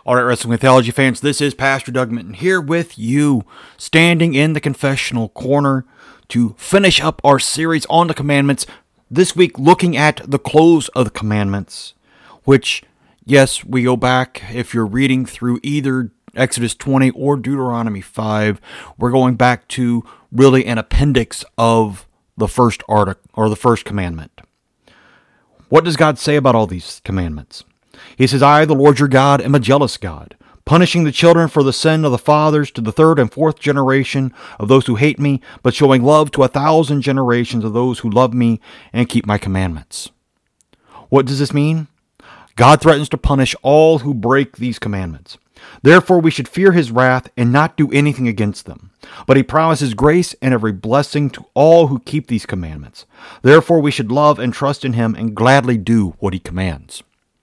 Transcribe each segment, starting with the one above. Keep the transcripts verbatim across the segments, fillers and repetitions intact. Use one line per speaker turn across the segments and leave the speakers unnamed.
All right, Wrestling with Theology fans, this is Pastor Doug Minton here with you, standing in the confessional corner to finish up our series on the commandments. This week, looking at the close of the commandments, which, yes, we go back, if you're reading through either Exodus twenty or Deuteronomy five, we're going back to really an appendix of the first article, or the first commandment. What does God say about all these commandments? He says, I, the Lord your God, am a jealous God, punishing the children for the sin of the fathers to the third and fourth generation of those who hate me, but showing love to a thousand generations of those who love me and keep my commandments. What does this mean? God threatens to punish all who break these commandments. Therefore, we should fear his wrath and not do anything against them. But he promises grace and every blessing to all who keep these commandments. Therefore, we should love and trust in him and gladly do what he commands.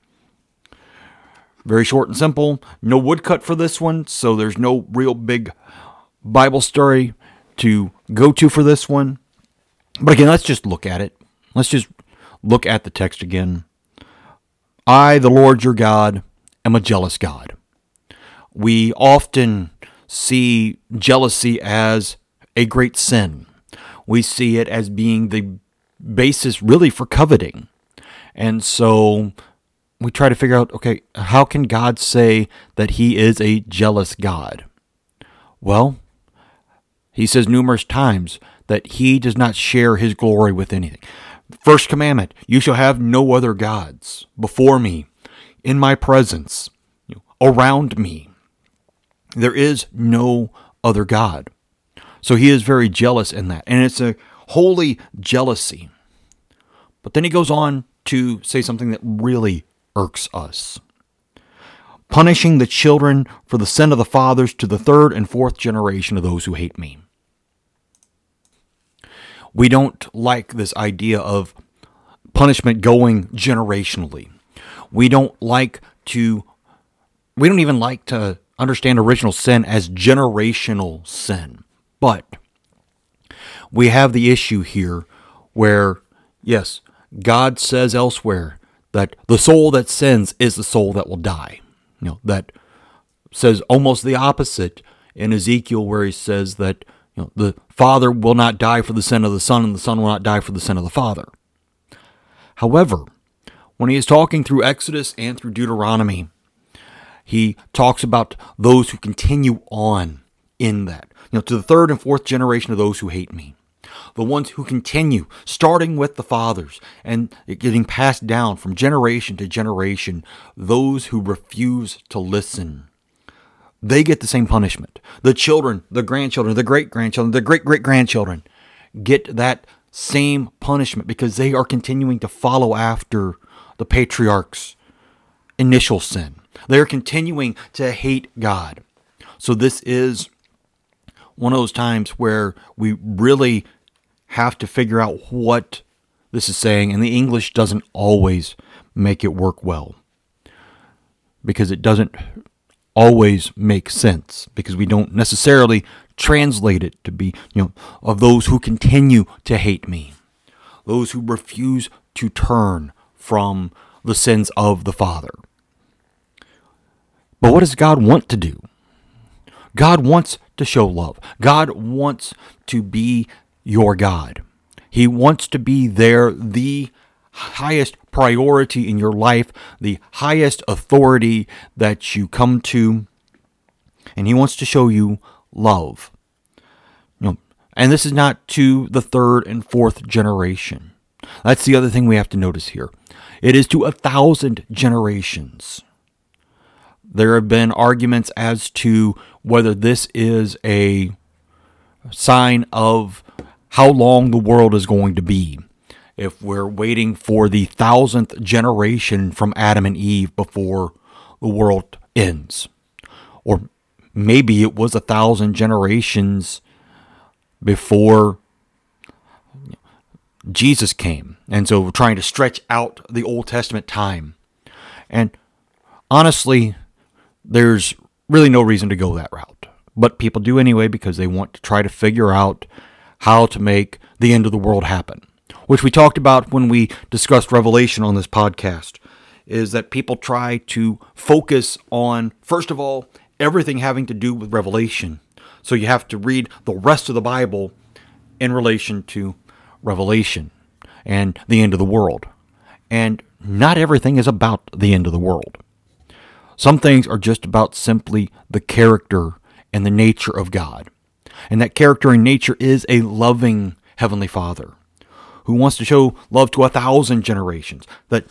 Very short and simple. No woodcut for this one, so there's no real big Bible story to go to for this one. But again, let's just look at it. Let's just look at the text again. I, the Lord your God, am a jealous God. We often see jealousy as a great sin. We see it as being the basis really for coveting. And so we try to figure out, okay, how can God say that he is a jealous God? Well, he says numerous times that he does not share his glory with anything. First commandment, you shall have no other gods before me, in my presence, you know, around me. There is no other God. So he is very jealous in that. And it's a holy jealousy. But then he goes on to say something that really irks us. Punishing the children for the sin of the fathers to the third and fourth generation of those who hate me. We don't like this idea of punishment going generationally. We don't like to, we don't even like to understand original sin as generational sin. But we have the issue here where, yes, God says elsewhere that the soul that sins is the soul that will die. You know, that says almost the opposite in Ezekiel, where he says that, you know, the father will not die for the sin of the son, and the son will not die for the sin of the father. However, when he is talking through Exodus and through Deuteronomy, he talks about those who continue on in that. You know, to the third and fourth generation of those who hate me. The ones who continue, starting with the fathers and getting passed down from generation to generation, those who refuse to listen. They get the same punishment. The children, the grandchildren, the great-grandchildren, the great-great-grandchildren get that same punishment because they are continuing to follow after the patriarchs' initial sin. They are continuing to hate God. So this is one of those times where we really have to figure out what this is saying, and the English doesn't always make it work well because it doesn't always make sense because we don't necessarily translate it to be, you know, of those who continue to hate me, those who refuse to turn from the sins of the Father. But what does God want to do? God wants to show love. God wants to be your God. He wants to be there, the highest priority in your life, the highest authority that you come to, and he wants to show you love. You know, and this is not to the third and fourth generation. That's the other thing we have to notice here. It is to a thousand generations. There have been arguments as to whether this is a sign of how long the world is going to be. If we're waiting for the thousandth generation from Adam and Eve before the world ends. Or maybe it was a thousand generations before Jesus came. And so we're trying to stretch out the Old Testament time. And honestly, there's really no reason to go that route. But people do anyway because they want to try to figure out how to make the end of the world happen, which we talked about when we discussed Revelation on this podcast. is that people try to focus on, first of all, everything having to do with Revelation. So you have to read the rest of the Bible in relation to Revelation and the end of the world. And not everything is about the end of the world. Some things are just about simply the character and the nature of God. And that character and nature is a loving Heavenly Father who wants to show love to a thousand generations. That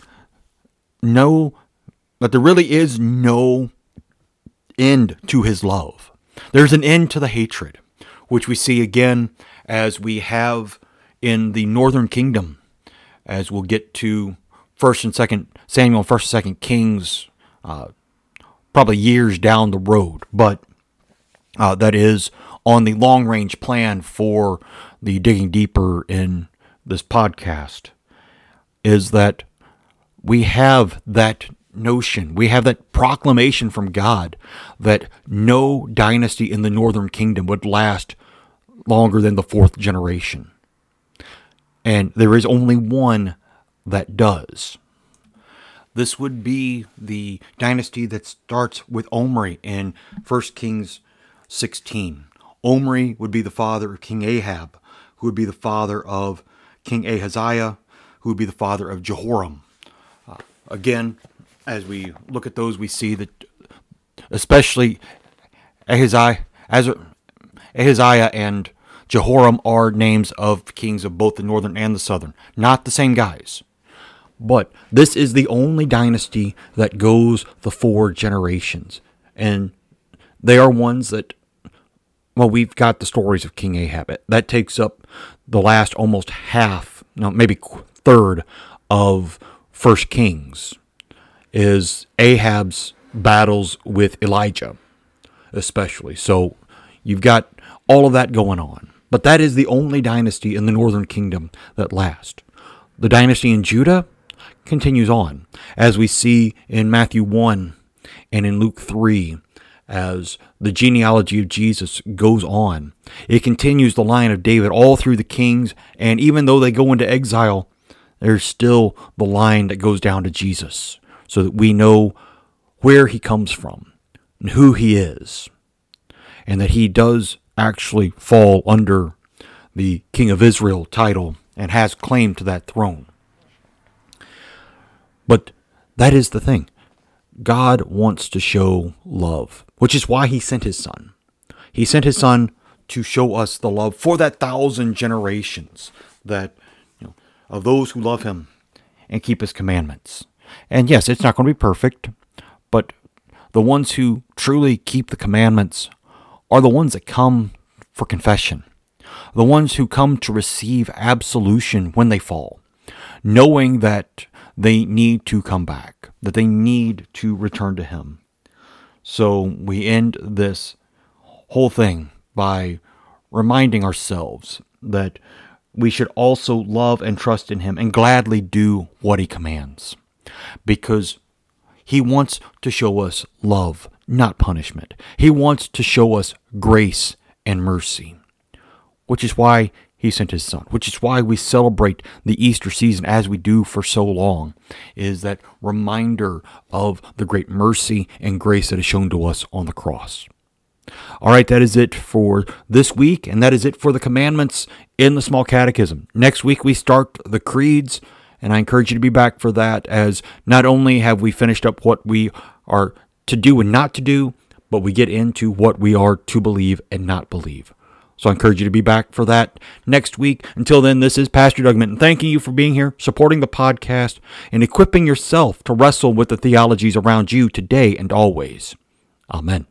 no, that there really is no end to His love. There's an end to the hatred, which we see again as we have in the northern kingdom, as we'll get to First and Second Samuel, First and Second Kings, uh, probably years down the road. But uh, that is on the long range plan for the digging deeper in this podcast. Is that we have that notion, we have that proclamation from God that no dynasty in the northern kingdom would last longer than the fourth generation. And there is only one that does. This would be the dynasty that starts with Omri in First Kings sixteen. Omri would be the father of King Ahab, who would be the father of King Ahaziah, who would be the father of Jehoram. Uh, again, as we look at those, we see that especially Ahaziah, Ahaziah and Jehoram are names of kings of both the northern and the southern. Not the same guys. But this is the only dynasty that goes the four generations. And they are ones that, well, we've got the stories of King Ahab. That takes up the last almost half, no, maybe third of First Kings, is Ahab's battles with Elijah, especially. So you've got all of that going on. But that is the only dynasty in the northern kingdom that lasts. The dynasty in Judah continues on, as we see in Matthew one and in Luke three, as the genealogy of Jesus goes on. It continues the line of David all through the kings, and even though they go into exile, there's still the line that goes down to Jesus, so that we know where He comes from and who He is, and that He does actually fall under the King of Israel title and has claim to that throne. But that is the thing. God wants to show love, which is why He sent His Son. He sent His Son to show us the love for that thousand generations that, you know, of those who love Him and keep His commandments. And yes, it's not going to be perfect, but the ones who truly keep the commandments are the ones that come for confession, the ones who come to receive absolution when they fall, knowing that they need to come back, that they need to return to Him. So we end this whole thing by reminding ourselves that we should also love and trust in Him and gladly do what He commands, because He wants to show us love, not punishment. He wants to show us grace and mercy, which is why He sent His Son, which is why we celebrate the Easter season as we do for so long, is that reminder of the great mercy and grace that is shown to us on the cross. All right, that is it for this week, and that is it for the commandments in the Small Catechism. Next week we start the creeds, and I encourage you to be back for that, as not only have we finished up what we are to do and not to do, but we get into what we are to believe and not believe. So I encourage you to be back for that next week. Until then, this is Pastor Doug Minton thanking you for being here, supporting the podcast, and equipping yourself to wrestle with the theologies around you today and always. Amen.